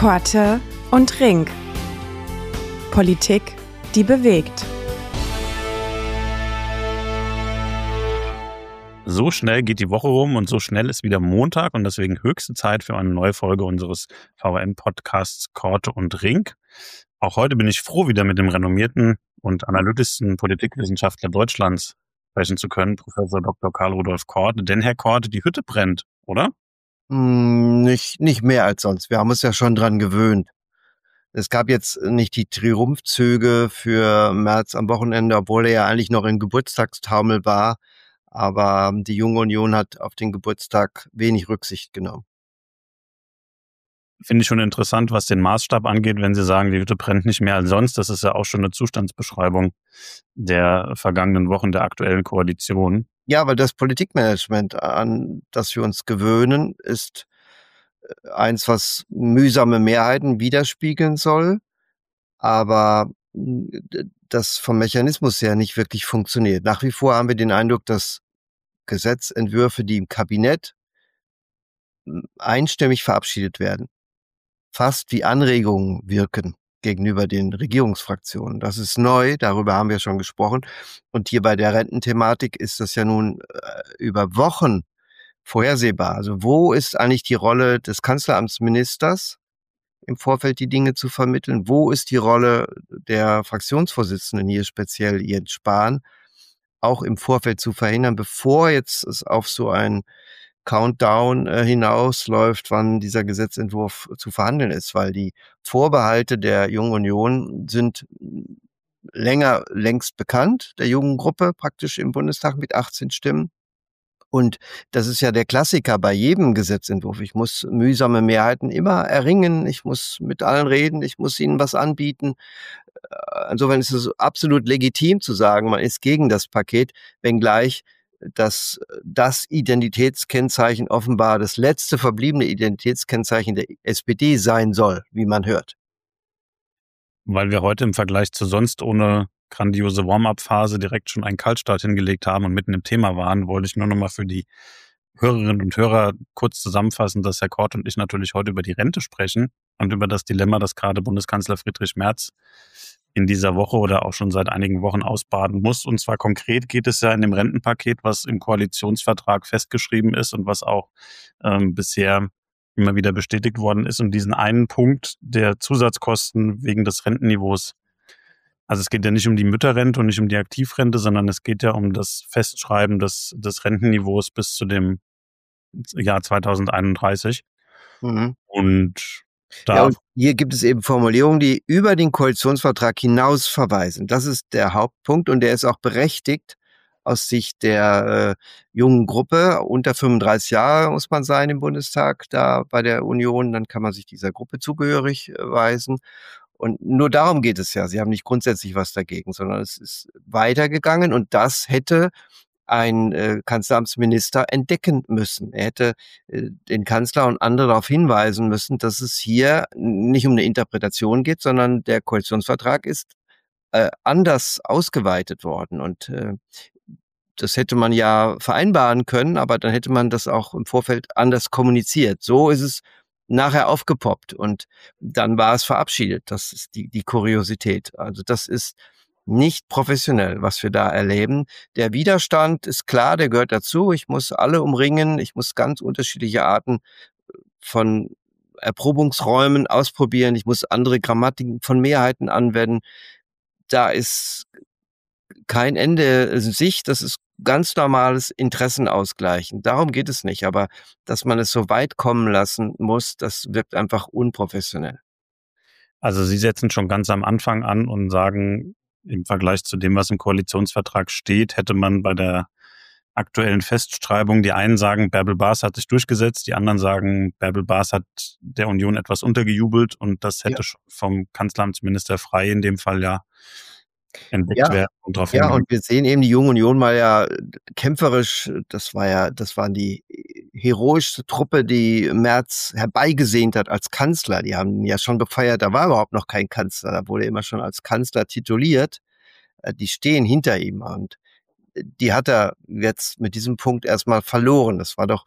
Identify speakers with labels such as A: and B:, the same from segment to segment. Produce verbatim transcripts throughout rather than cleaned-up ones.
A: Korte und Rink. Politik, die bewegt.
B: So schnell geht die Woche rum und so schnell ist wieder Montag und deswegen höchste Zeit für eine neue Folge unseres V M-Podcasts Korte und Rink. Auch heute bin ich froh, wieder mit dem renommierten und analytischsten Politikwissenschaftler Deutschlands sprechen zu können, Professor Doktor Karl Rudolf Korte. Denn Herr Korte, die Hütte brennt, oder?
C: Nicht, nicht mehr als sonst. Wir haben uns ja schon dran gewöhnt. Es gab jetzt nicht die Triumphzüge für Merz am Wochenende, obwohl er ja eigentlich noch im Geburtstagstaumel war. Aber die Junge Union hat auf den Geburtstag wenig Rücksicht genommen.
B: Finde ich schon interessant, was den Maßstab angeht, wenn Sie sagen, die Hütte brennt nicht mehr als sonst. Das ist ja auch schon eine Zustandsbeschreibung der vergangenen Wochen der aktuellen Koalition.
C: Ja, weil das Politikmanagement, an das wir uns gewöhnen, ist eins, was mühsame Mehrheiten widerspiegeln soll, aber das vom Mechanismus her nicht wirklich funktioniert. Nach wie vor haben wir den Eindruck, dass Gesetzentwürfe, die im Kabinett einstimmig verabschiedet werden, fast wie Anregungen wirken gegenüber den Regierungsfraktionen. Das ist neu, darüber haben wir schon gesprochen. Und hier bei der Rententhematik ist das ja nun äh, über Wochen vorhersehbar. Also wo ist eigentlich die Rolle des Kanzleramtsministers im Vorfeld die Dinge zu vermitteln? Wo ist die Rolle der Fraktionsvorsitzenden, hier speziell Jens Spahn, auch im Vorfeld zu verhindern, bevor jetzt es auf so ein Countdown äh, hinausläuft, wann dieser Gesetzentwurf zu verhandeln ist, weil die Vorbehalte der Jungen Union sind länger längst bekannt, der jungen Gruppe praktisch im Bundestag mit achtzehn Stimmen. Und das ist ja der Klassiker bei jedem Gesetzentwurf. Ich muss mühsame Mehrheiten immer erringen, ich muss mit allen reden, ich muss ihnen was anbieten. Insofern ist es absolut legitim zu sagen, man ist gegen das Paket, wenngleich dass das Identitätskennzeichen offenbar das letzte verbliebene Identitätskennzeichen der S P D sein soll, wie man hört.
B: Weil wir heute im Vergleich zu sonst ohne grandiose Warm-up-Phase direkt schon einen Kaltstart hingelegt haben und mitten im Thema waren, wollte ich nur noch mal für die Hörerinnen und Hörer kurz zusammenfassen, dass Herr Korte und ich natürlich heute über die Rente sprechen und über das Dilemma, das gerade Bundeskanzler Friedrich Merz in dieser Woche oder auch schon seit einigen Wochen ausbaden muss. Und zwar konkret geht es ja in dem Rentenpaket, was im Koalitionsvertrag festgeschrieben ist und was auch ähm, bisher immer wieder bestätigt worden ist, um diesen einen Punkt der Zusatzkosten wegen des Rentenniveaus. Also es geht ja nicht um die Mütterrente und nicht um die Aktivrente, sondern es geht ja um das Festschreiben des, des Rentenniveaus bis zu dem Jahr zweitausendeinunddreißig. Mhm. Und da
C: ja, und hier gibt es eben Formulierungen, die über den Koalitionsvertrag hinaus verweisen. Das ist der Hauptpunkt und der ist auch berechtigt aus Sicht der äh, jungen Gruppe. Unter fünfunddreißig Jahre muss man sein im Bundestag, da bei der Union, dann kann man sich dieser Gruppe zugehörig äh, weisen. Und nur darum geht es ja. Sie haben nicht grundsätzlich was dagegen, sondern es ist weitergegangen und das hätte ein äh, Kanzleramtsminister entdecken müssen. Er hätte äh, den Kanzler und andere darauf hinweisen müssen, dass es hier nicht um eine Interpretation geht, sondern der Koalitionsvertrag ist äh, anders ausgeweitet worden. Und äh, das hätte man ja vereinbaren können, aber dann hätte man das auch im Vorfeld anders kommuniziert. So ist es nachher aufgepoppt und dann war es verabschiedet. Das ist die, die Kuriosität. Also das ist nicht professionell, was wir da erleben. Der Widerstand ist klar, der gehört dazu. Ich muss alle umringen. Ich muss ganz unterschiedliche Arten von Erprobungsräumen ausprobieren. Ich muss andere Grammatiken von Mehrheiten anwenden. Da ist kein Ende in Sicht. Das ist ganz normales Interessenausgleichen. Darum geht es nicht. Aber dass man es so weit kommen lassen muss, das wirkt einfach unprofessionell.
B: Also Sie setzen schon ganz am Anfang an und sagen, im Vergleich zu dem, was im Koalitionsvertrag steht, hätte man bei der aktuellen Festschreibung, die einen sagen, Bärbel Baas hat sich durchgesetzt, die anderen sagen, Bärbel Baas hat der Union etwas untergejubelt und das hätte ja vom Kanzleramtsminister Frey in dem Fall ja entdeckt
C: ja,
B: werden. Und darauf
C: ja, und wir sehen eben die Junge Union mal ja kämpferisch, das war ja, das waren die heroischste Truppe, die Merz herbeigesehnt hat als Kanzler. Die haben ihn ja schon gefeiert, da war überhaupt noch kein Kanzler, da wurde er immer schon als Kanzler tituliert. Die stehen hinter ihm und die hat er jetzt mit diesem Punkt erstmal verloren. Das war doch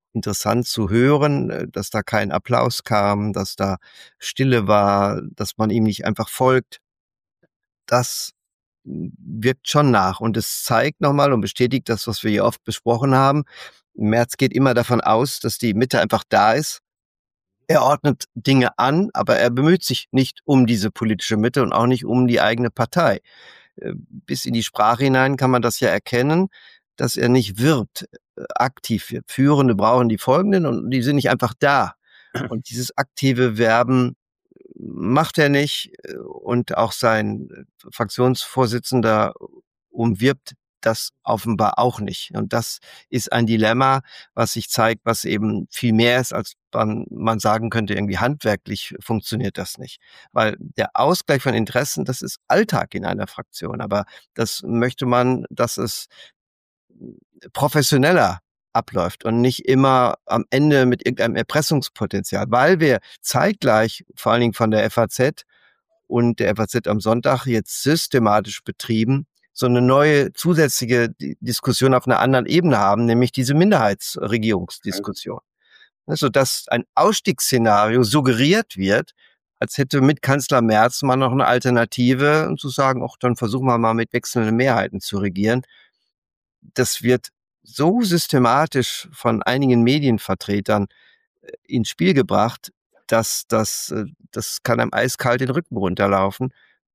C: interessant zu hören, dass da kein Applaus kam, dass da Stille war, dass man ihm nicht einfach folgt. Das wirkt schon nach und es zeigt nochmal und bestätigt das, was wir hier oft besprochen haben. Merz geht immer davon aus, dass die Mitte einfach da ist. Er ordnet Dinge an, aber er bemüht sich nicht um diese politische Mitte und auch nicht um die eigene Partei. Bis in die Sprache hinein kann man das ja erkennen, dass er nicht wirbt, aktiv wird. Führende brauchen die Folgenden und die sind nicht einfach da. Und dieses aktive Werben macht er nicht und auch sein Fraktionsvorsitzender umwirbt das offenbar auch nicht. Und das ist ein Dilemma, was sich zeigt, was eben viel mehr ist, als man, man sagen könnte, irgendwie handwerklich funktioniert das nicht. Weil der Ausgleich von Interessen, das ist Alltag in einer Fraktion. Aber das möchte man, dass es professioneller abläuft und nicht immer am Ende mit irgendeinem Erpressungspotenzial, weil wir zeitgleich, vor allen Dingen von der F A Z und der F A Z am Sonntag jetzt systematisch betrieben, so eine neue zusätzliche Diskussion auf einer anderen Ebene haben, nämlich diese Minderheitsregierungsdiskussion. Also, dass ein Ausstiegsszenario suggeriert wird, als hätte mit Kanzler Merz mal noch eine Alternative, und zu sagen, ach, dann versuchen wir mal mit wechselnden Mehrheiten zu regieren. Das wird so systematisch von einigen Medienvertretern ins Spiel gebracht, dass das, das kann einem eiskalt den Rücken runterlaufen.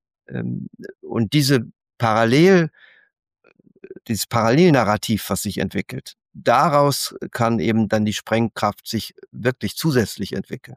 C: Und diese Parallel, dieses Parallelnarrativ, was sich entwickelt, daraus kann eben dann die Sprengkraft sich wirklich zusätzlich entwickeln.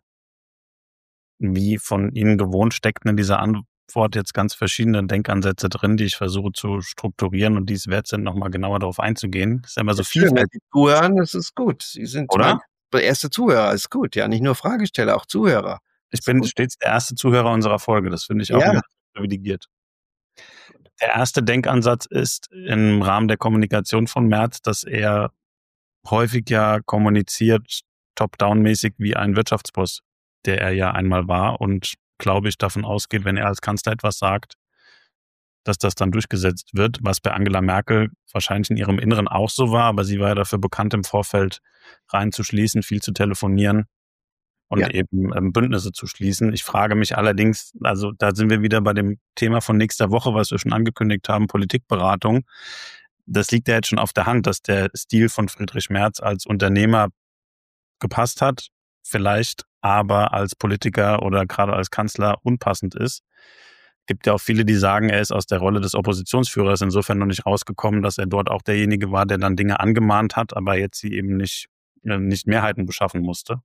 B: Wie von Ihnen gewohnt steckten in dieser Antwort jetzt ganz verschiedene Denkansätze drin, die ich versuche zu strukturieren und die es wert sind, nochmal genauer darauf einzugehen. Das ist ja immer so viel.
C: Wenn Sie zuhören, das ist gut. Sie sind
B: Oder?
C: der erste Zuhörer, ist gut. Ja, nicht nur Fragesteller, auch Zuhörer.
B: Ich bin stets der erste Zuhörer unserer Folge. Das finde ich auch
C: ja.
B: privilegiert. Der erste Denkansatz ist im Rahmen der Kommunikation von Merz, dass er häufig ja kommuniziert, top-down-mäßig wie ein Wirtschaftsboss, der er ja einmal war und, glaube ich, davon ausgeht, wenn er als Kanzler etwas sagt, dass das dann durchgesetzt wird, was bei Angela Merkel wahrscheinlich in ihrem Inneren auch so war, aber sie war ja dafür bekannt, im Vorfeld reinzuschließen, viel zu telefonieren und ja. eben ähm, Bündnisse zu schließen. Ich frage mich allerdings, also da sind wir wieder bei dem Thema von nächster Woche, was wir schon angekündigt haben, Politikberatung. Das liegt ja jetzt schon auf der Hand, dass der Stil von Friedrich Merz als Unternehmer gepasst hat, vielleicht aber als Politiker oder gerade als Kanzler unpassend ist. Gibt ja auch viele, die sagen, er ist aus der Rolle des Oppositionsführers insofern noch nicht rausgekommen, dass er dort auch derjenige war, der dann Dinge angemahnt hat, aber jetzt sie eben nicht, nicht Mehrheiten beschaffen musste.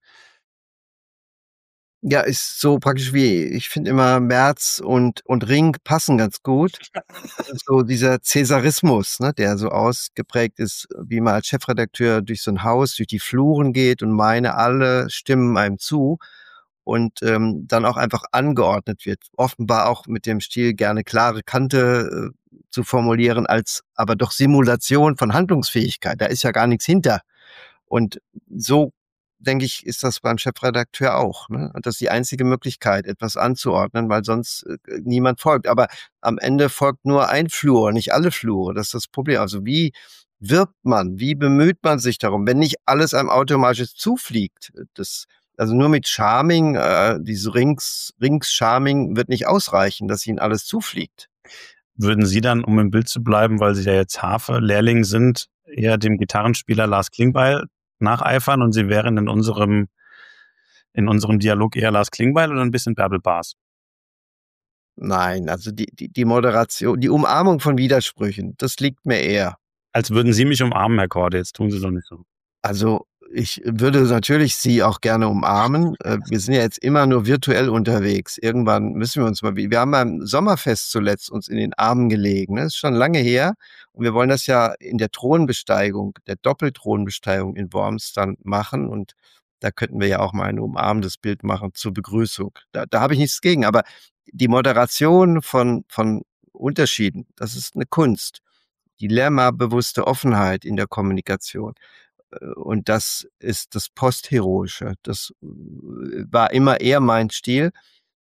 C: Ja, ist so praktisch wie, ich finde immer Merz und, und Ring passen ganz gut. So dieser Cäsarismus, ne, der so ausgeprägt ist, wie man als Chefredakteur durch so ein Haus, durch die Fluren geht und meine, alle stimmen einem zu und ähm, dann auch einfach angeordnet wird. Offenbar auch mit dem Stil gerne klare Kante äh, zu formulieren, als aber doch Simulation von Handlungsfähigkeit. Da ist ja gar nichts hinter. Und so denke ich, ist das beim Chefredakteur auch. Ne? Und das ist die einzige Möglichkeit, etwas anzuordnen, weil sonst äh, niemand folgt. Aber am Ende folgt nur ein Flur, nicht alle Flure. Das ist das Problem. Also wie wirbt man, wie bemüht man sich darum, wenn nicht alles einem automatisch zufliegt? Das, also nur mit Charming, äh, diese Rings, Rings-Charming wird nicht ausreichen, dass ihnen alles zufliegt.
B: Würden Sie dann, um im Bild zu bleiben, weil Sie ja jetzt Harfe-Lehrling sind, eher dem Gitarrenspieler Lars Klingbeil nacheifern und Sie wären in unserem in unserem Dialog eher Lars Klingbeil oder ein bisschen Bärbel Baas?
C: Nein, also die, die, die Moderation, die Umarmung von Widersprüchen, das liegt mir eher.
B: Als würden Sie mich umarmen, Herr Korte, jetzt tun Sie es doch nicht so.
C: Also ich würde natürlich Sie auch gerne umarmen. Wir sind ja jetzt immer nur virtuell unterwegs. Irgendwann müssen wir uns mal, wir haben beim Sommerfest zuletzt uns in den Armen gelegen. Das ist schon lange her. Und wir wollen das ja in der Thronbesteigung, der Doppelthronbesteigung in Worms dann machen. Und da könnten wir ja auch mal ein umarmendes Bild machen zur Begrüßung. Da, da habe ich nichts gegen. Aber die Moderation von, von Unterschieden, das ist eine Kunst. Dilemmabewusste Offenheit in der Kommunikation. Und das ist das Postheroische. Das war immer eher mein Stil.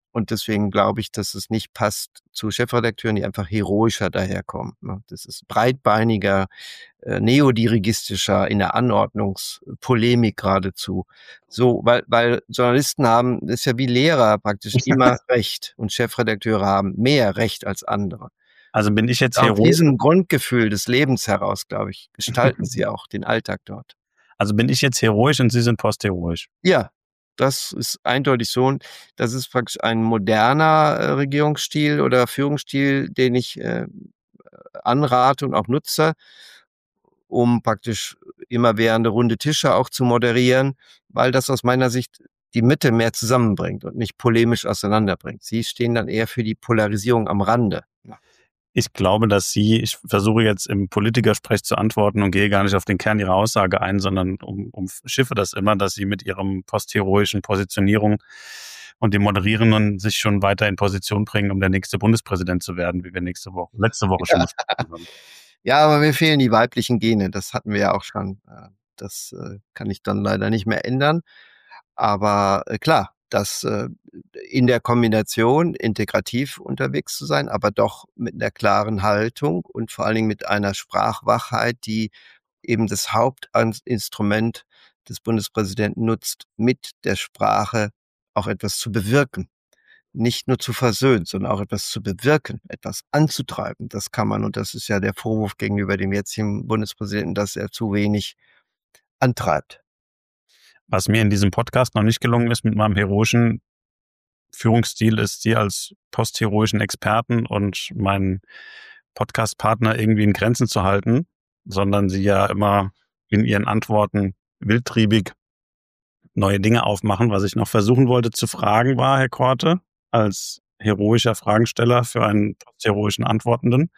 C: Und deswegen glaube ich, dass es nicht passt zu Chefredakteuren, die einfach heroischer daherkommen. Das ist breitbeiniger, äh, neodirigistischer in der Anordnungspolemik geradezu. So, weil, weil Journalisten haben, das ist ja wie Lehrer praktisch immer Recht und Chefredakteure haben mehr Recht als andere.
B: Also bin ich jetzt
C: Aus
B: heroisch?
C: diesem Grundgefühl des Lebens heraus, glaube ich, gestalten sie auch den Alltag dort.
B: Also bin ich jetzt heroisch und Sie sind postheroisch?
C: Ja. Das ist eindeutig so. Das ist praktisch ein moderner äh, Regierungsstil oder Führungsstil, den ich äh, anrate und auch nutze, um praktisch immerwährende runde Tische auch zu moderieren, weil das aus meiner Sicht die Mitte mehr zusammenbringt und nicht polemisch auseinanderbringt. Sie stehen dann eher für die Polarisierung am Rande. Ja.
B: Ich glaube, dass Sie, ich versuche jetzt im Politikersprech zu antworten und gehe gar nicht auf den Kern Ihrer Aussage ein, sondern um, umschiffe das immer, dass Sie mit Ihrem postheroischen Positionierung und dem Moderierenden sich schon weiter in Position bringen, um der nächste Bundespräsident zu werden, wie wir nächste Woche, letzte Woche schon besprochen haben.
C: Ja, aber mir fehlen die weiblichen Gene, das hatten wir ja auch schon. Das kann ich dann leider nicht mehr ändern. Aber klar, dass in der Kombination integrativ unterwegs zu sein, aber doch mit einer klaren Haltung und vor allen Dingen mit einer Sprachwachheit, die eben das Hauptinstrument des Bundespräsidenten nutzt, mit der Sprache auch etwas zu bewirken. Nicht nur zu versöhnen, sondern auch etwas zu bewirken, etwas anzutreiben. Das kann man, und das ist ja der Vorwurf gegenüber dem jetzigen Bundespräsidenten, dass er zu wenig antreibt.
B: Was mir in diesem Podcast noch nicht gelungen ist mit meinem heroischen Führungsstil, ist, Sie als postheroischen Experten und meinen Podcast-Partner irgendwie in Grenzen zu halten, sondern Sie ja immer in Ihren Antworten wildtriebig neue Dinge aufmachen. Was ich noch versuchen wollte zu fragen war, Herr Korte, als heroischer Fragensteller für einen postheroischen Antwortenden,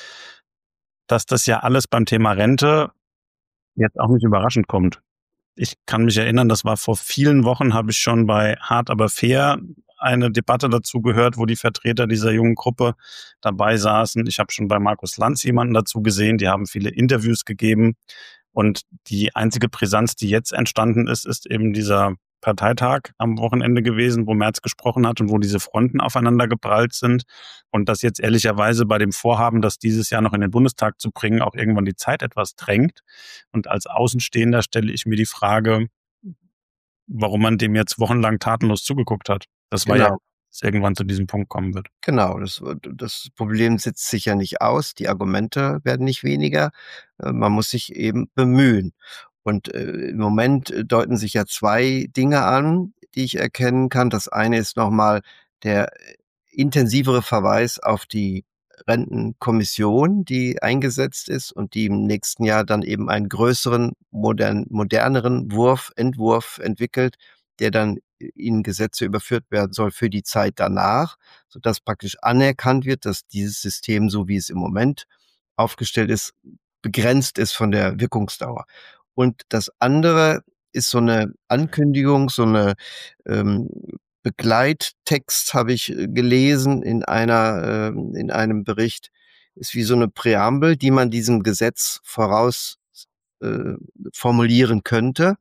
B: dass das ja alles beim Thema Rente jetzt auch nicht überraschend kommt. Ich kann mich erinnern, das war vor vielen Wochen, habe ich schon bei Hart aber fair eine Debatte dazu gehört, wo die Vertreter dieser jungen Gruppe dabei saßen. Ich habe schon bei Markus Lanz jemanden dazu gesehen, die haben viele Interviews gegeben. Und die einzige Brisanz, die jetzt entstanden ist, ist eben dieser Parteitag am Wochenende gewesen, wo Merz gesprochen hat und wo diese Fronten aufeinander geprallt sind. Und dass jetzt ehrlicherweise bei dem Vorhaben, das dieses Jahr noch in den Bundestag zu bringen, auch irgendwann die Zeit etwas drängt. Und als Außenstehender stelle ich mir die Frage, warum man dem jetzt wochenlang tatenlos zugeguckt hat. Das war
C: Genau.
B: ja, dass es irgendwann zu diesem Punkt kommen wird.
C: Genau, das, das Problem sitzt sich ja nicht aus, die Argumente werden nicht weniger, man muss sich eben bemühen. Und äh, im Moment deuten sich ja zwei Dinge an, die ich erkennen kann. Das eine ist nochmal der intensivere Verweis auf die Rentenkommission, die eingesetzt ist und die im nächsten Jahr dann eben einen größeren, modern, moderneren Wurf, Entwurf entwickelt, der dann in Gesetze überführt werden soll für die Zeit danach, sodass praktisch anerkannt wird, dass dieses System, so wie es im Moment aufgestellt ist, begrenzt ist von der Wirkungsdauer. Und das andere ist so eine Ankündigung, so eine ähm, Begleittext habe ich gelesen in einer äh, in einem Bericht, ist wie so eine Präambel, die man diesem Gesetz voraus äh, formulieren könnte,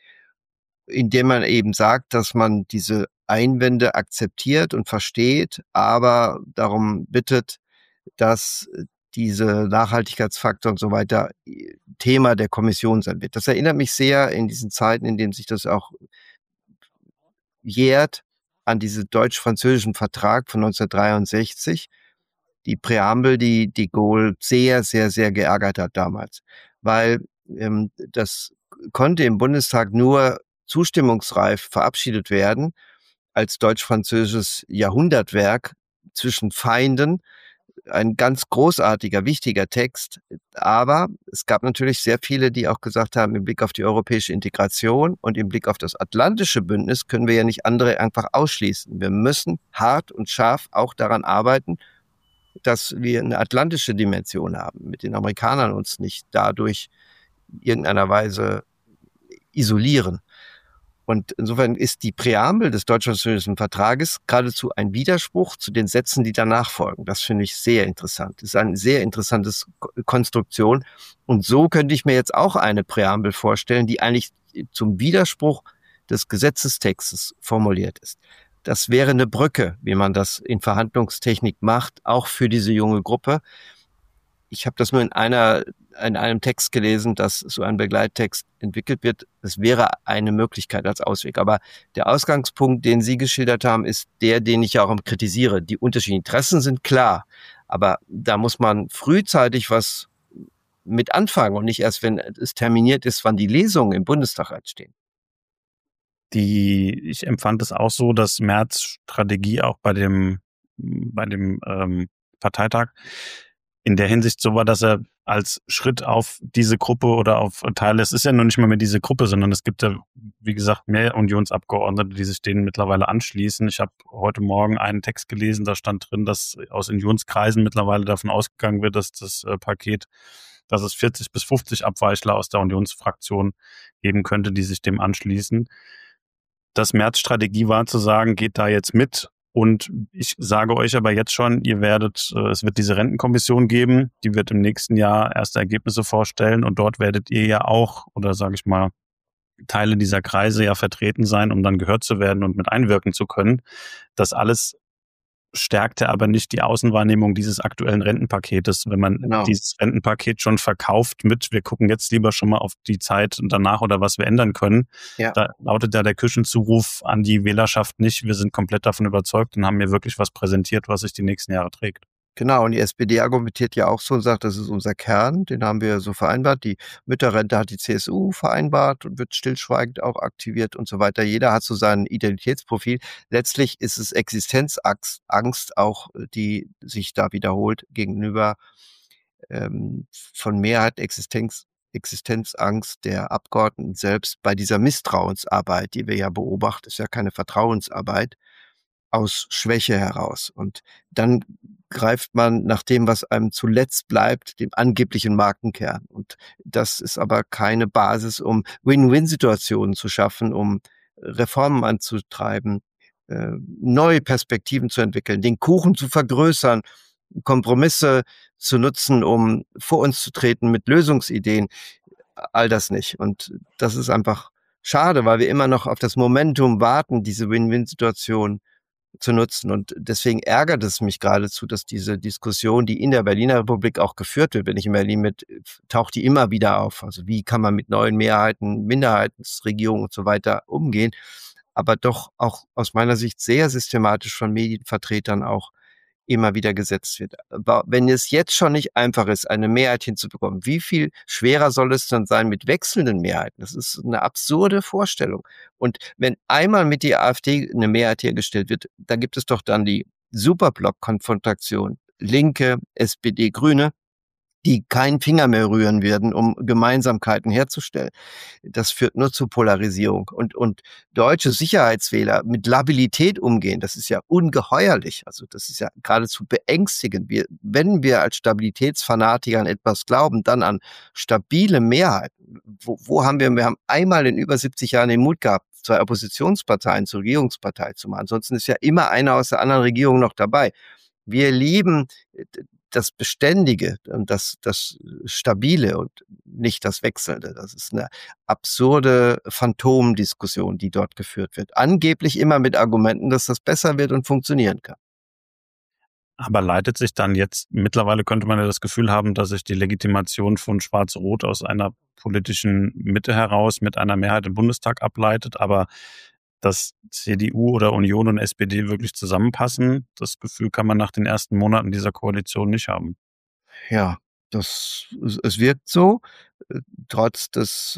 C: indem man eben sagt, dass man diese Einwände akzeptiert und versteht, aber darum bittet, dass diese Nachhaltigkeitsfaktor und so weiter Thema der Kommission sein wird. Das erinnert mich sehr in diesen Zeiten, in denen sich das auch jährt, an diesen deutsch-französischen Vertrag von neunzehnhundertdreiundsechzig, die Präambel, die de Gaulle sehr, sehr, sehr geärgert hat damals, weil ähm, das konnte im Bundestag nur zustimmungsreif verabschiedet werden als deutsch-französisches Jahrhundertwerk zwischen Feinden, ein ganz großartiger, wichtiger Text. Aber es gab natürlich sehr viele, die auch gesagt haben, im Blick auf die europäische Integration und im Blick auf das atlantische Bündnis können wir ja nicht andere einfach ausschließen. Wir müssen hart und scharf auch daran arbeiten, dass wir eine atlantische Dimension haben, mit den Amerikanern uns nicht dadurch in irgendeiner Weise isolieren. Und insofern ist die Präambel des deutsch-französischen Vertrages geradezu ein Widerspruch zu den Sätzen, die danach folgen. Das finde ich sehr interessant. Das ist eine sehr interessante Konstruktion. Und so könnte ich mir jetzt auch eine Präambel vorstellen, die eigentlich zum Widerspruch des Gesetzestextes formuliert ist. das wäre eine Brücke, wie man das in Verhandlungstechnik macht, auch für diese junge Gruppe. Ich habe das nur in einer, in einem Text gelesen, dass so ein Begleittext entwickelt wird. Das wäre eine Möglichkeit als Ausweg. Aber der Ausgangspunkt, den Sie geschildert haben, ist der, den ich ja auch kritisiere. Die unterschiedlichen Interessen sind klar. Aber da muss man frühzeitig was mit anfangen und nicht erst, wenn es terminiert ist, wann die Lesungen im Bundestag anstehen.
B: Die, ich empfand es auch so, dass Merz Strategie auch bei dem, bei dem ähm, Parteitag in der Hinsicht so war, dass er als Schritt auf diese Gruppe oder auf Teile, es ist ja noch nicht mal mehr diese Gruppe, sondern es gibt ja, wie gesagt, mehr Unionsabgeordnete, die sich denen mittlerweile anschließen. Ich habe heute Morgen einen Text gelesen, da stand drin, dass aus Unionskreisen mittlerweile davon ausgegangen wird, dass das äh, Paket, dass es vierzig bis fünfzig Abweichler aus der Unionsfraktion geben könnte, die sich dem anschließen. Das Merz-Strategie war zu sagen, geht da jetzt mit. Und ich sage euch aber jetzt schon, ihr werdet, es wird diese Rentenkommission geben, die wird im nächsten Jahr erste Ergebnisse vorstellen und dort werdet ihr ja auch, oder sage ich mal, Teile dieser Kreise ja vertreten sein, um dann gehört zu werden und mit einwirken zu können. Das alles stärkte aber nicht die Außenwahrnehmung dieses aktuellen Rentenpaketes, wenn man genau. dieses Rentenpaket schon verkauft mit, wir gucken jetzt lieber schon mal auf die Zeit und danach oder was wir ändern können. Ja. Da lautet ja der Küchenzuruf an die Wählerschaft nicht, wir sind komplett davon überzeugt und haben mir wirklich was präsentiert, was sich die nächsten Jahre trägt.
C: Genau, und die S P D argumentiert ja auch so und sagt, das ist unser Kern, den haben wir so vereinbart. Die Mütterrente hat die C S U vereinbart und wird stillschweigend auch aktiviert und so weiter. Jeder hat so sein Identitätsprofil. Letztlich ist es Existenzangst auch, die sich da wiederholt gegenüber ähm, von Mehrheit Existenz, Existenzangst der Abgeordneten selbst bei dieser Misstrauensarbeit, die wir ja beobachten, ist ja keine Vertrauensarbeit, aus Schwäche heraus. Und dann greift man nach dem, was einem zuletzt bleibt, dem angeblichen Markenkern. Und das ist aber keine Basis, um Win-Win-Situationen zu schaffen, um Reformen anzutreiben, äh, neue Perspektiven zu entwickeln, den Kuchen zu vergrößern, Kompromisse zu nutzen, um vor uns zu treten mit Lösungsideen. All das nicht. Und das ist einfach schade, weil wir immer noch auf das Momentum warten, diese Win-Win-Situation zu nutzen. Und deswegen ärgert es mich geradezu, dass diese Diskussion, die in der Berliner Republik auch geführt wird, wenn ich in Berlin mit, taucht die immer wieder auf. Also wie kann man mit neuen Mehrheiten, Minderheitsregierungen und so weiter umgehen, aber doch auch aus meiner Sicht sehr systematisch von Medienvertretern auch immer wieder gesetzt wird. Aber wenn es jetzt schon nicht einfach ist, eine Mehrheit hinzubekommen, wie viel schwerer soll es dann sein mit wechselnden Mehrheiten? Das ist eine absurde Vorstellung. Und wenn einmal mit der AfD eine Mehrheit hergestellt wird, dann gibt es doch dann die Superblock-Konfrontation. Linke, S P D, Grüne, die keinen Finger mehr rühren werden, um Gemeinsamkeiten herzustellen. Das führt nur zu Polarisierung. Und, und deutsche Sicherheitswähler mit Labilität umgehen, das ist ja ungeheuerlich. Also das ist ja geradezu beängstigend. Wir, wenn wir als Stabilitätsfanatiker an etwas glauben, dann an stabile Mehrheiten. Wo, wo haben wir, wir haben einmal in über siebzig Jahren den Mut gehabt, zwei Oppositionsparteien zur Regierungspartei zu machen. Ansonsten ist ja immer einer aus der anderen Regierung noch dabei. Wir lieben das Beständige und das, das Stabile und nicht das Wechselnde. Das ist eine absurde Phantomdiskussion, die dort geführt wird. Angeblich immer mit Argumenten, dass das besser wird und funktionieren kann.
B: Aber leitet sich dann jetzt, mittlerweile könnte man ja das Gefühl haben, dass sich die Legitimation von Schwarz-Rot aus einer politischen Mitte heraus mit einer Mehrheit im Bundestag ableitet, aber dass C D U oder Union und S P D wirklich zusammenpassen, das Gefühl kann man nach den ersten Monaten dieser Koalition nicht haben.
C: Ja, das, es wirkt so, trotz des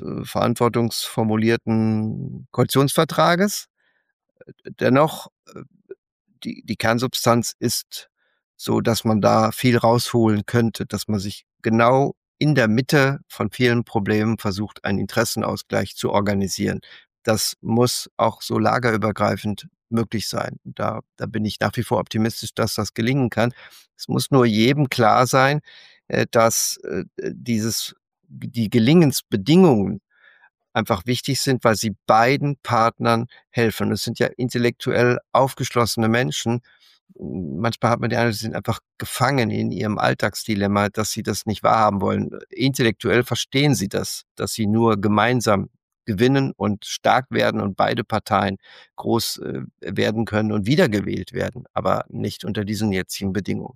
C: verantwortungsformulierten Koalitionsvertrages. Dennoch, die, die Kernsubstanz ist so, dass man da viel rausholen könnte, dass man sich genau in der Mitte von vielen Problemen versucht, einen Interessenausgleich zu organisieren. Das muss auch so lagerübergreifend möglich sein. Da, da bin ich nach wie vor optimistisch, dass das gelingen kann. Es muss nur jedem klar sein, dass dieses, die Gelingensbedingungen einfach wichtig sind, weil sie beiden Partnern helfen. Es sind ja intellektuell aufgeschlossene Menschen. Manchmal hat man den Eindruck, sie sind einfach gefangen in ihrem Alltagsdilemma, dass sie das nicht wahrhaben wollen. Intellektuell verstehen sie das, dass sie nur gemeinsam gewinnen und stark werden und beide Parteien groß äh, werden können und wiedergewählt werden, aber nicht unter diesen jetzigen Bedingungen.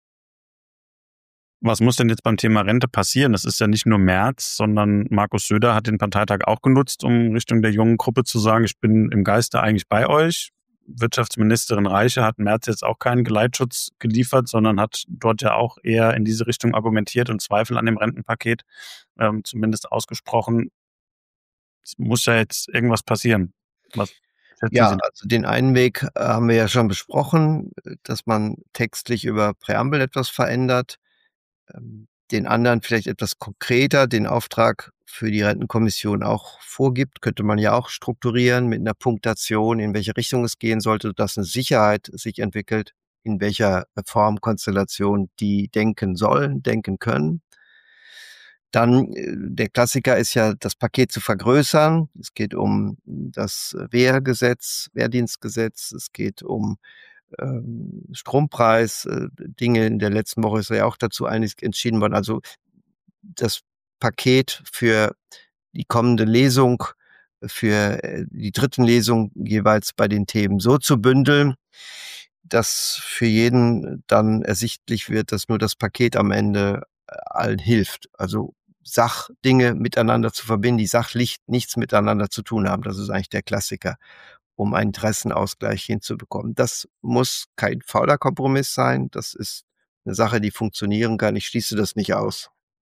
B: Was muss denn jetzt beim Thema Rente passieren? Das ist ja nicht nur Merz, sondern Markus Söder hat den Parteitag auch genutzt, um Richtung der jungen Gruppe zu sagen, ich bin im Geiste eigentlich bei euch. Wirtschaftsministerin Reiche hat Merz jetzt auch keinen Geleitschutz geliefert, sondern hat dort ja auch eher in diese Richtung argumentiert und Zweifel an dem Rentenpaket ähm, zumindest ausgesprochen. Es muss ja jetzt irgendwas passieren. Was schätzen
C: Ja,
B: Sie?
C: also den einen Weg äh, haben wir ja schon besprochen, äh, dass man textlich über Präambel etwas verändert. Ähm, den anderen vielleicht etwas konkreter, den Auftrag für die Rentenkommission auch vorgibt, könnte man ja auch strukturieren mit einer Punktation, in welche Richtung es gehen sollte, dass eine Sicherheit sich entwickelt, in welcher Formkonstellation die denken sollen, denken können. Dann, äh, der Klassiker ist ja, das Paket zu vergrößern. Es geht um das Wehrgesetz, Wehrdienstgesetz. Es geht um ähm, Strompreis, äh, Dinge. In der letzten Woche ist ja auch dazu einig entschieden worden. Also das Paket für die kommende Lesung, für äh, die dritten Lesung jeweils bei den Themen so zu bündeln, dass für jeden dann ersichtlich wird, dass nur das Paket am Ende äh, allen hilft. Also Sachdinge miteinander zu verbinden, die sachlich nichts miteinander zu tun haben. Das ist eigentlich der Klassiker, um einen Interessenausgleich hinzubekommen. Das muss kein fauler Kompromiss sein. Das ist eine Sache, die funktionieren kann. Ich schließe das nicht aus.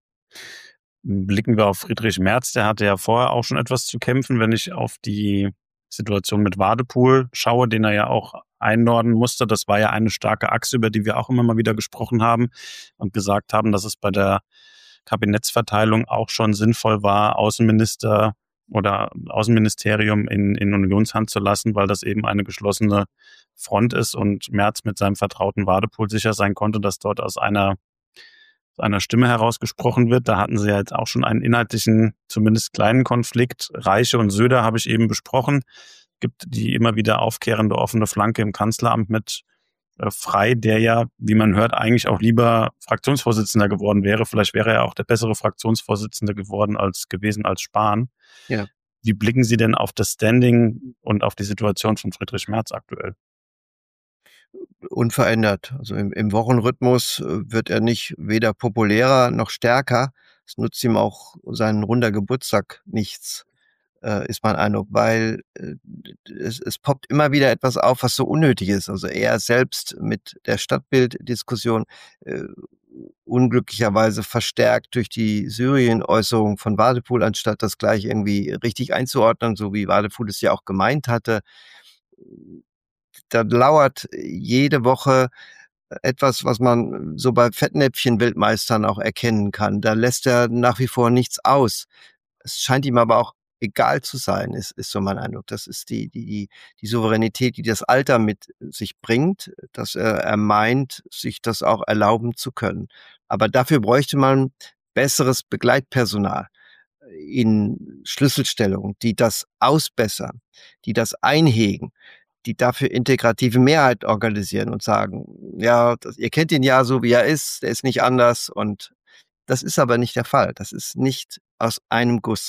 B: Blicken wir auf Friedrich Merz, der hatte ja vorher auch schon etwas zu kämpfen, wenn ich auf die Situation mit Wadepool schaue, den er ja auch einnorden musste. Das war ja eine starke Achse, über die wir auch immer mal wieder gesprochen haben und gesagt haben, dass es bei der Kabinettsverteilung auch schon sinnvoll war, Außenminister oder Außenministerium in, in Unionshand zu lassen, weil das eben eine geschlossene Front ist und Merz mit seinem vertrauten Wadepool sicher sein konnte, dass dort aus einer einer Stimme herausgesprochen wird. Da hatten sie ja jetzt auch schon einen inhaltlichen, zumindest kleinen Konflikt. Reiche und Söder habe ich eben besprochen. Gibt die immer wieder aufkehrende offene Flanke im Kanzleramt mit äh, Frey, der ja, wie man hört, eigentlich auch lieber Fraktionsvorsitzender geworden wäre. Vielleicht wäre er auch der bessere Fraktionsvorsitzende geworden als gewesen als Spahn.
C: Ja.
B: Wie blicken Sie denn auf das Standing und auf die Situation von Friedrich Merz aktuell?
C: Unverändert. Also im, im Wochenrhythmus äh, wird er nicht weder populärer noch stärker. Es nutzt ihm auch sein runder Geburtstag nichts, äh, ist mein Eindruck, weil äh, es, es poppt immer wieder etwas auf, was so unnötig ist. Also er selbst mit der Stadtbilddiskussion äh, unglücklicherweise verstärkt durch die Syrien-Äußerung von Wadepool, anstatt das gleich irgendwie richtig einzuordnen, so wie Wadepool es ja auch gemeint hatte. Da lauert jede Woche etwas, was man so bei Fettnäpfchen-Weltmeistern auch erkennen kann. Da lässt er nach wie vor nichts aus. Es scheint ihm aber auch egal zu sein, ist, ist so mein Eindruck. Das ist die, die, die, die Souveränität, die das Alter mit sich bringt, dass er, er meint, sich das auch erlauben zu können. Aber dafür bräuchte man besseres Begleitpersonal in Schlüsselstellungen, die das ausbessern, die das einhegen, die dafür integrative Mehrheit organisieren und sagen, ja, das, ihr kennt ihn ja so, wie er ist, der ist nicht anders. Und das ist aber nicht der Fall. Das ist nicht aus einem Guss.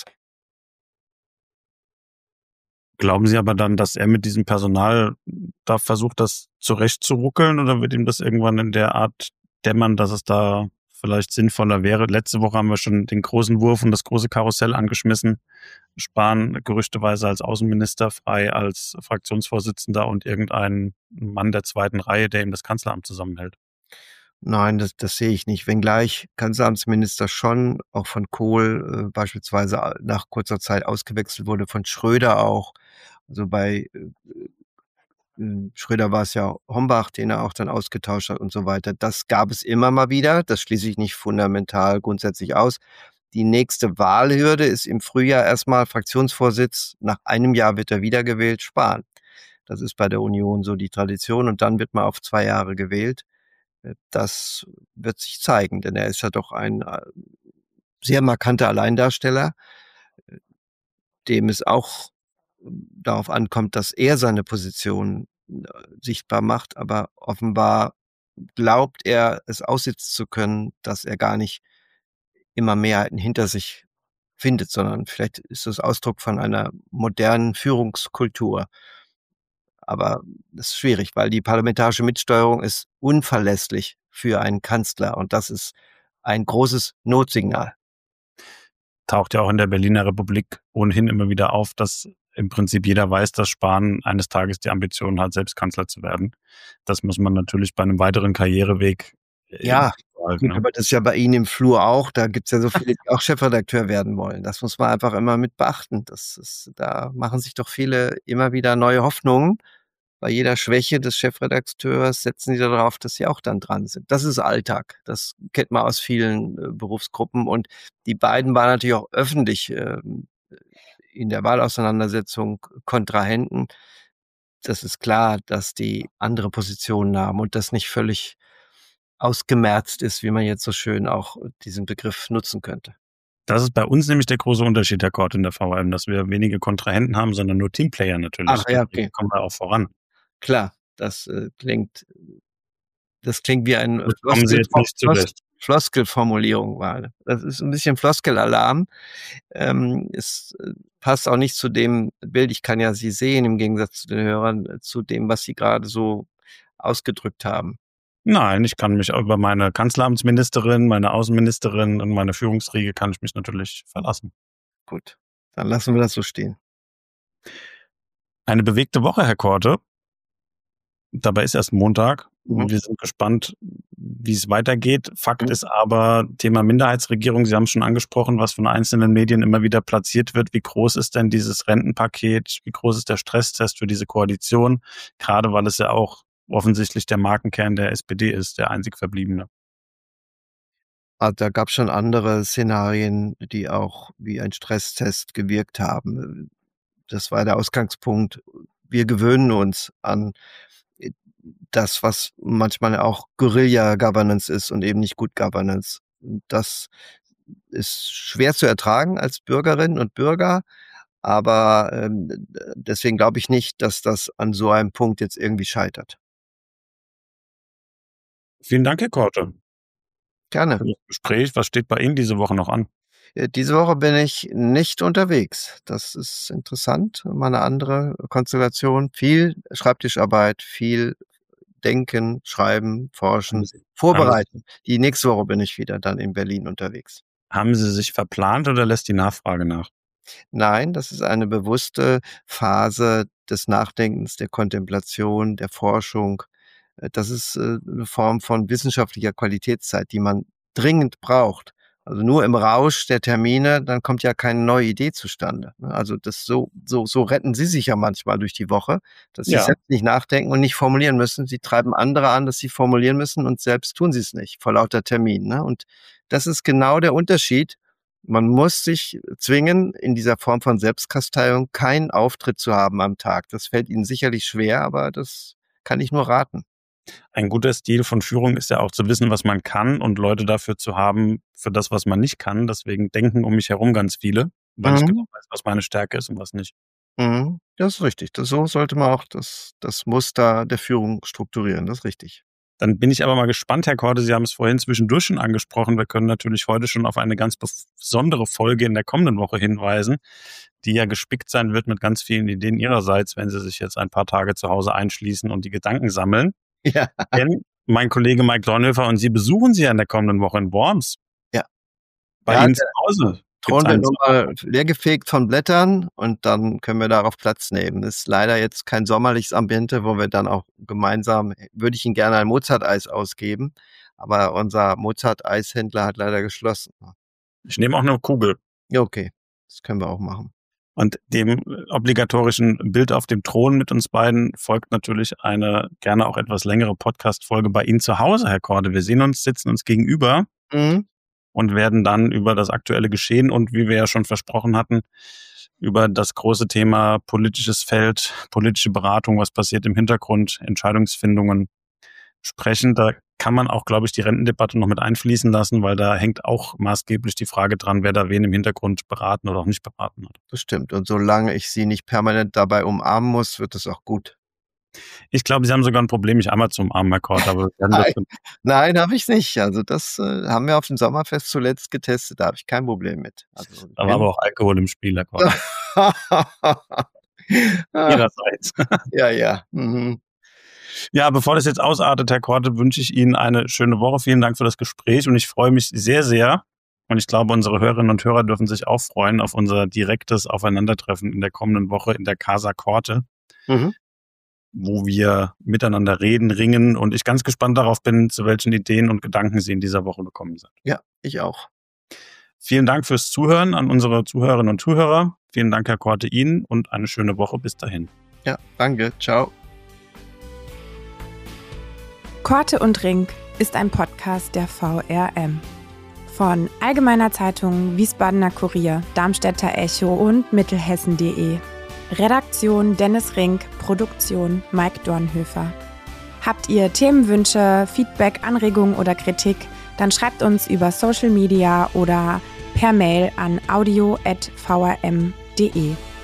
B: Glauben Sie aber dann, dass er mit diesem Personal da versucht, das zurechtzuruckeln, oder wird ihm das irgendwann in der Art dämmern, dass es da vielleicht sinnvoller wäre? Letzte Woche haben wir schon den großen Wurf und das große Karussell angeschmissen. Spahn gerüchteweise als Außenminister, Frey als Fraktionsvorsitzender und irgendein Mann der zweiten Reihe, der ihm das Kanzleramt zusammenhält.
C: Nein, das, das sehe ich nicht. Wenngleich Kanzleramtsminister schon, auch von Kohl äh, beispielsweise nach kurzer Zeit ausgewechselt wurde, von Schröder auch. Also bei äh, äh, Schröder war es ja Hombach, den er auch dann ausgetauscht hat und so weiter. Das gab es immer mal wieder. Das schließe ich nicht fundamental grundsätzlich aus. Die nächste Wahlhürde ist im Frühjahr erstmal Fraktionsvorsitz. Nach einem Jahr wird er wiedergewählt, Spahn. Das ist bei der Union so die Tradition. Und dann wird man auf zwei Jahre gewählt. Das wird sich zeigen, denn er ist ja doch ein sehr markanter Alleindarsteller, dem es auch darauf ankommt, dass er seine Position sichtbar macht, aber offenbar glaubt er, es aussitzen zu können, dass er gar nicht immer Mehrheiten hinter sich findet, sondern vielleicht ist das Ausdruck von einer modernen Führungskultur. Aber das ist schwierig, weil die parlamentarische Mitsteuerung ist unverlässlich für einen Kanzler und das ist ein großes Notsignal.
B: Taucht ja auch in der Berliner Republik ohnehin immer wieder auf, dass im Prinzip jeder weiß, dass Spahn eines Tages die Ambition hat, selbst Kanzler zu werden. Das muss man natürlich bei einem weiteren Karriereweg
C: Ja,
B: halten,
C: gut,
B: ne?
C: aber das ist ja bei Ihnen im Flur auch. Da gibt's ja so viele, die auch Chefredakteur werden wollen. Das muss man einfach immer mit beachten. Das ist, da machen sich doch viele immer wieder neue Hoffnungen. Bei jeder Schwäche des Chefredakteurs setzen sie darauf, dass sie auch dann dran sind. Das ist Alltag. Das kennt man aus vielen äh, Berufsgruppen. Und die beiden waren natürlich auch öffentlich ähm, in der Wahlauseinandersetzung Kontrahenten. Das ist klar, dass die andere Positionen haben und das nicht völlig ausgemerzt ist, wie man jetzt so schön auch diesen Begriff nutzen könnte.
B: Das ist bei uns nämlich der große Unterschied, Herr Kort, in der V M, dass wir wenige Kontrahenten haben, sondern nur Teamplayer natürlich.
C: Ach ja, okay.
B: Deswegen kommen wir auch voran.
C: Klar, das äh, klingt, das klingt wie ein
B: Das kommen Sie jetzt nicht zurecht.
C: Floskelformulierung war. Das ist ein bisschen Floskelalarm. Ähm, es äh, passt auch nicht zu dem Bild, ich kann ja Sie sehen, im Gegensatz zu den Hörern, äh, zu dem, was Sie gerade so ausgedrückt haben.
B: Nein, ich kann mich über meine Kanzleramtsministerin, meine Außenministerin und meine Führungsriege kann ich mich natürlich verlassen.
C: Gut, dann lassen wir das so stehen.
B: Eine bewegte Woche, Herr Korte. Dabei ist erst Montag.
C: Mhm.
B: Wir sind gespannt, wie es weitergeht. Fakt
C: Mhm.
B: ist aber, Thema Minderheitsregierung, Sie haben es schon angesprochen, was von einzelnen Medien immer wieder platziert wird. Wie groß ist denn dieses Rentenpaket? Wie groß ist der Stresstest für diese Koalition? Gerade weil es ja auch offensichtlich der Markenkern der S P D ist, der einzig verbliebene.
C: Also da gab es schon andere Szenarien, die auch wie ein Stresstest gewirkt haben. Das war der Ausgangspunkt. Wir gewöhnen uns an das, was manchmal auch Guerilla-Governance ist und eben nicht Good Governance. Das ist schwer zu ertragen als Bürgerinnen und Bürger, aber ähm, deswegen glaube ich nicht, dass das an so einem Punkt jetzt irgendwie scheitert.
B: Vielen Dank, Herr Korte,
C: Gerne.
B: für das Gespräch. Was steht bei Ihnen diese Woche noch an?
C: Äh, Diese Woche bin ich nicht unterwegs. Das ist interessant, mal eine andere Konstellation. Viel Schreibtischarbeit, viel Denken, Schreiben, Forschen,
B: Haben Sie, haben,
C: Vorbereiten. Die nächste Woche bin ich wieder dann in Berlin unterwegs.
B: haben Sie sich verplant oder lässt die Nachfrage nach?
C: Nein, das ist eine bewusste Phase des Nachdenkens, der Kontemplation, der Forschung. Äh, Das ist äh, eine Form von wissenschaftlicher Qualitätszeit, die man dringend braucht. Also nur im Rausch der Termine, dann kommt ja keine neue Idee zustande. ne? Also das so, so, so retten Sie sich ja manchmal durch die Woche, dass Sie
B: Ja.
C: selbst nicht nachdenken und nicht formulieren müssen. Sie treiben andere an, dass sie formulieren müssen und selbst tun sie es nicht vor lauter Termin. Ne? Und das ist genau der Unterschied. Man muss sich zwingen, in dieser Form von Selbstkasteiung keinen Auftritt zu haben am Tag. Das fällt Ihnen sicherlich schwer, aber das kann ich nur raten.
B: Ein guter Stil von Führung ist ja auch zu wissen, was man kann und Leute dafür zu haben, für das, was man nicht kann. Deswegen denken um mich herum ganz viele, weil ich
C: Mhm.
B: genau weiß, was meine Stärke ist und was nicht.
C: Mhm. Das ist richtig. Das, so sollte man auch das, das Muster der Führung strukturieren. Das ist richtig.
B: Dann bin ich aber mal gespannt, Herr Korte, Sie haben es vorhin zwischendurch schon angesprochen. Wir können natürlich heute schon auf eine ganz besondere Folge in der kommenden Woche hinweisen, die ja gespickt sein wird mit ganz vielen Ideen Ihrerseits, wenn Sie sich jetzt ein paar Tage zu Hause einschließen und die Gedanken sammeln.
C: Ja.
B: Denn mein Kollege Mike Dornhöfer und Sie besuchen Sie ja in der kommenden Woche in Worms.
C: Ja.
B: Bei
C: Ja,
B: Ihnen
C: der
B: zu Hause. Gibt's
C: Thron wird
B: einen
C: nochmal leergefegt von Blättern und dann können wir darauf Platz nehmen. Das ist leider jetzt kein sommerliches Ambiente, wo wir dann auch gemeinsam, würde ich Ihnen gerne ein Mozart-Eis ausgeben, aber unser Mozart-Eishändler hat leider geschlossen.
B: Ich nehme auch eine Kugel.
C: Ja, okay, das können wir auch machen.
B: Und dem obligatorischen Bild auf dem Thron mit uns beiden folgt natürlich eine gerne auch etwas längere Podcast-Folge bei Ihnen zu Hause, Herr Korte. Wir sehen uns, sitzen uns gegenüber
C: Mhm.
B: und werden dann über das aktuelle Geschehen und, wie wir ja schon versprochen hatten, über das große Thema politisches Feld, politische Beratung, was passiert im Hintergrund, Entscheidungsfindungen sprechen. Da kann man auch, glaube ich, die Rentendebatte noch mit einfließen lassen, weil da hängt auch maßgeblich die Frage dran, wer da wen im Hintergrund beraten oder auch nicht beraten hat.
C: Das stimmt. Und solange ich Sie nicht permanent dabei umarmen muss, wird es auch gut.
B: Ich glaube, Sie haben sogar ein Problem, mich einmal zu umarmen, Herr Korte. Aber
C: nein, nein habe ich nicht. Also das äh, haben wir auf dem Sommerfest zuletzt getestet. Da habe ich kein Problem mit. Also,
B: da war aber auch Alkohol im Spiel, Herr Korte. Ihrerseits.
C: Ja, ja. Mhm.
B: Ja, bevor das jetzt ausartet, Herr Korte, wünsche ich Ihnen eine schöne Woche. Vielen Dank für das Gespräch und ich freue mich sehr, sehr. Und ich glaube, unsere Hörerinnen und Hörer dürfen sich auch freuen auf unser direktes Aufeinandertreffen in der kommenden Woche in der Casa Korte, mhm. wo wir miteinander reden, ringen und ich ganz gespannt darauf bin, zu welchen Ideen und Gedanken Sie in dieser Woche gekommen sind.
C: Ja, ich auch.
B: Vielen Dank fürs Zuhören an unsere Zuhörerinnen und Zuhörer. Vielen Dank, Herr Korte, Ihnen und eine schöne Woche. Bis dahin.
C: Ja, danke. Ciao.
A: Korte und Rink ist ein Podcast der V R M. Von Allgemeiner Zeitung, Wiesbadener Kurier, Darmstädter Echo und Mittelhessen punkt de. Redaktion Dennis Rink, Produktion Mike Dornhöfer. Habt ihr Themenwünsche, Feedback, Anregungen oder Kritik, dann schreibt uns über Social Media oder per Mail an audio at v r m punkt de.